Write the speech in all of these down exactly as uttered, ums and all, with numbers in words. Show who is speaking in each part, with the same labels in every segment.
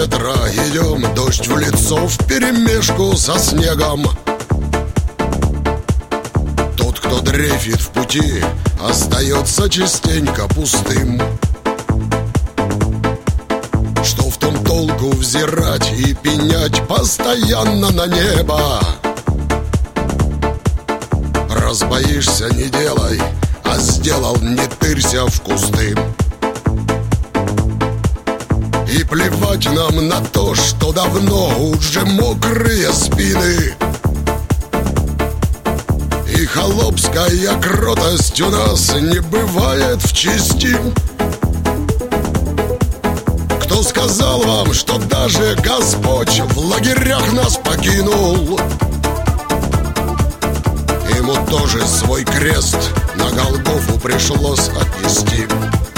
Speaker 1: ветра идем, дождь в лицо вперемешку со снегом. Тот, кто дрейфит в пути, остается частенько пустым. Что в том толку взирать и пенять постоянно на небо? Раз боишься, не делай, а сделал, не тырься в кусты. И плевать нам на то, что давно уже мокрые спины. И холопская кротость у нас не бывает в чести. Кто сказал вам, что даже Господь в лагерях нас покинул? Ему тоже свой крест на Голгофу пришлось отнести.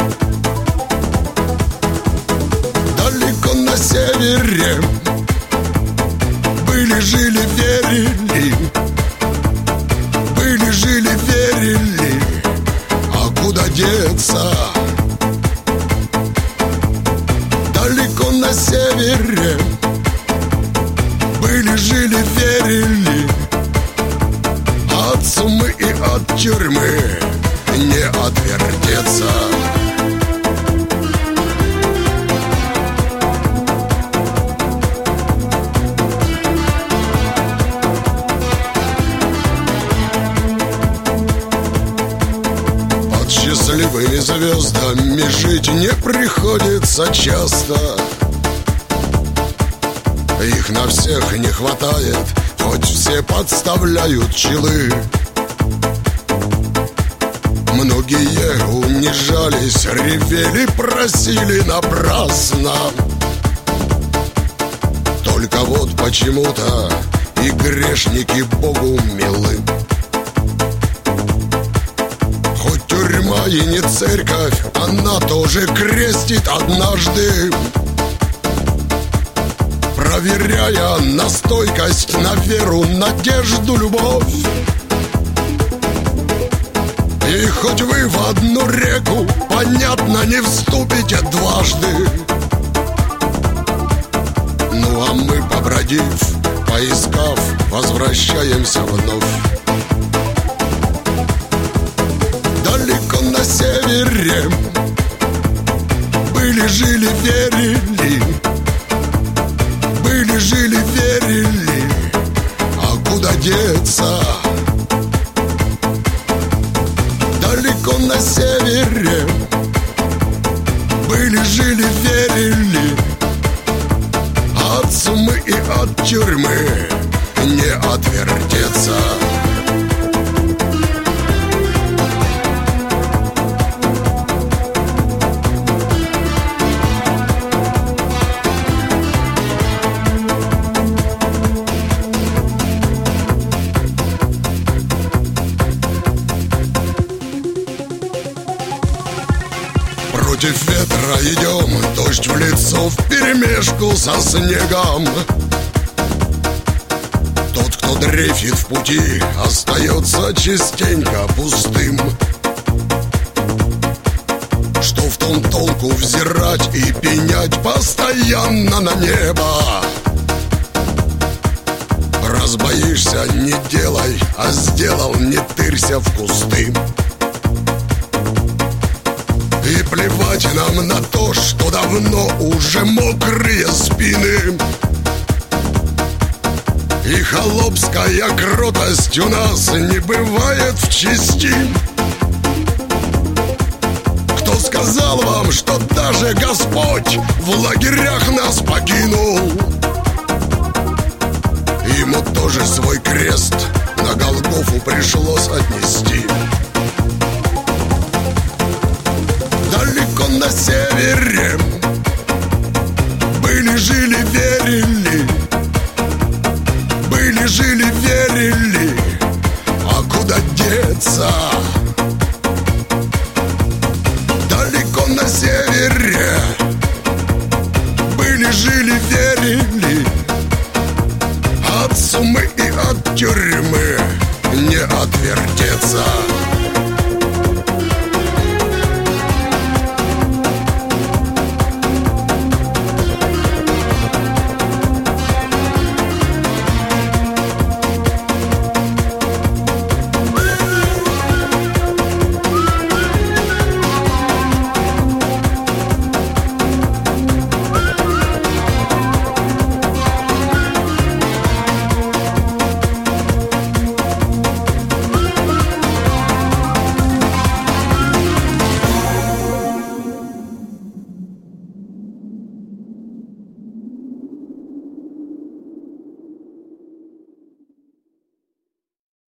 Speaker 1: Далеко на севере были, жили, верили. Были, жили, верили. А куда деться? Далеко на севере были, жили, верили. От сумы и от тюрьмы не отвертеться. Под счастливыми звездами жить не приходится часто. Их на всех не хватает, хоть все подставляют челы. Многие унижались, ревели, просили напрасно. Только вот почему-то и грешники Богу милы. Хоть тюрьма и не церковь, она тоже крестит однажды, проверяя на стойкость, на веру, надежду, любовь. И хоть вы в одну реку, понятно, не вступите дважды. Ну а мы, побродив, поискав, возвращаемся вновь. Далеко на севере были, жили, верили. Были, жили, верили. А куда деться? Далеко на севере были, жили, верили. От сумы и от тюрьмы не отвертеться. Против ветра идем, дождь в лицо вперемешку со снегом. Тот, кто дрейфит в пути, остается частенько пустым. Что в том толку взирать и пенять постоянно на небо? Раз боишься, не делай, а сделал, не тырься в кусты. И плевать нам на то, что давно уже мокрые спины. И холопская кротость у нас не бывает в чести. Кто сказал вам, что даже Господь в лагерях нас покинул? Ему тоже свой крест на Голгофу пришлось отнести. Далеко на севере